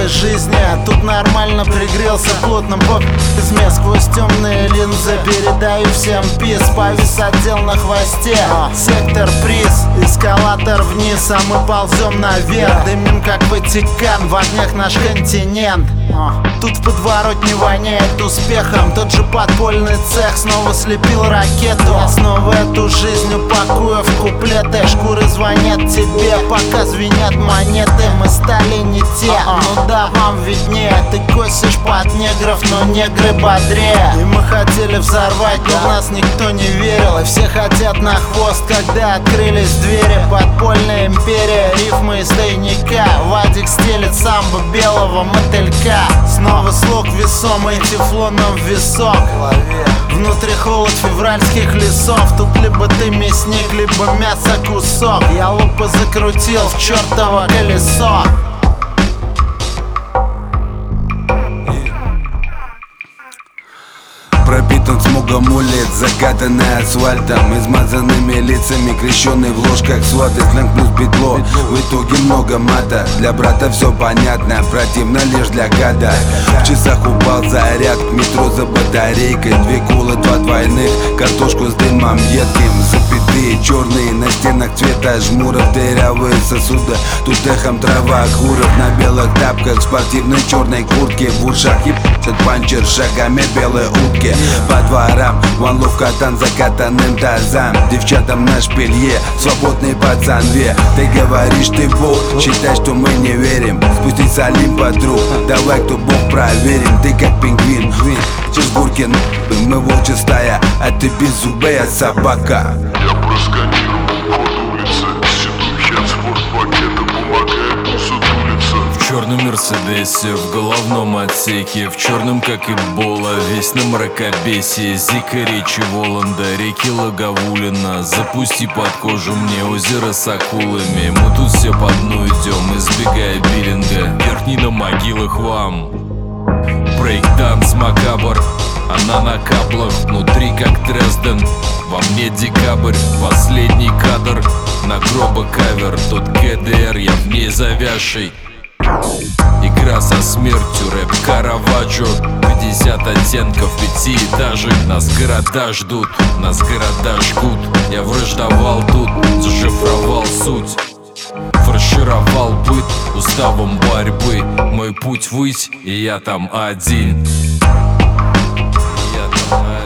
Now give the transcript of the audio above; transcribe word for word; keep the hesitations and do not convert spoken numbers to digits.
новой жизни. Тут нормально пригрелся плотно по пизме. Сквозь темные линзы передаю всем пис. Повис отдел на хвосте, сектор приз, эскалатор вниз, а мы ползем наверх. Дымим как Ватикан, в огнях наш континент. Тут в подворотне воняет успехом. Тот же подпольный цех снова слепил ракету. Я снова эту жизнь упакую в куплеты. Шкуры звонят тебе, пока звенят монеты. Мы стали не те, ну да, вам виднее. Ты косишь под негров, но негры бодрее. И мы хотели взорвать, но в нас никто не верил. И все хотят на хвост, когда открылись двери. Подпольная империя, рифмы из тайника. Вадик стелит самбо белого мотылька. Снова слог весомый тефлоном в висок. Внутри холод февральских лесов. Тут либо ты мясник, либо мясо кусок. Я лупо закрутил в чертово колесо. Пропитан смогом улиц, закатанный асфальтом, измазанными лицами, крещенный в ложь как сваты. Сленг плюс битло, в итоге много мата. Для брата все понятно, противно лишь для гада. В часах упал заряд, к метро за батарейкой. Две колы, два двойных, картошку с дымом едким. Запятые черные, на стенах цвета жмуров. Дырявые сосуды, тут эхом трава куров. На белых тапках, в спортивной черной куртке. В ушах ебать панчер, шагами белые утки. По дворам, ван лов катан закатанным тазам. Девчатам на шпилье, свободный пацан ве. Ты говоришь, ты бог, считай, что мы не верим. Спустись с Олимпа, друг, давай, кто бог, проверим. Ты как пингвин, Чешбургин, мы волчья стая, а ты беззубая собака. Я просканирую вход улицы, седухи от спортпакета, помогает усутулиться. В черном мерседесе, в головном отсеке, в черном как и Бола, весь на мракобесии. Зика, речи Воланда, реки Лаговулина. Запусти под кожу мне озеро с акулами. Мы тут все по дну идем, избегая биллинга. Верхний на могилах вам. Брейкданс макабр, она на каблах, внутри как Дрезден. Во мне декабрь, последний кадр. На гроба кавер, тот КДР, я в ней завязший. Игра со смертью, рэп Караваджо. Пятьдесят оттенков пятиэтажек. Нас города ждут, нас города жгут. Я враждовал тут, зашифровал суть. Фаршировал быт уставом борьбы. Мой путь ввысь, и я там один. Я там один.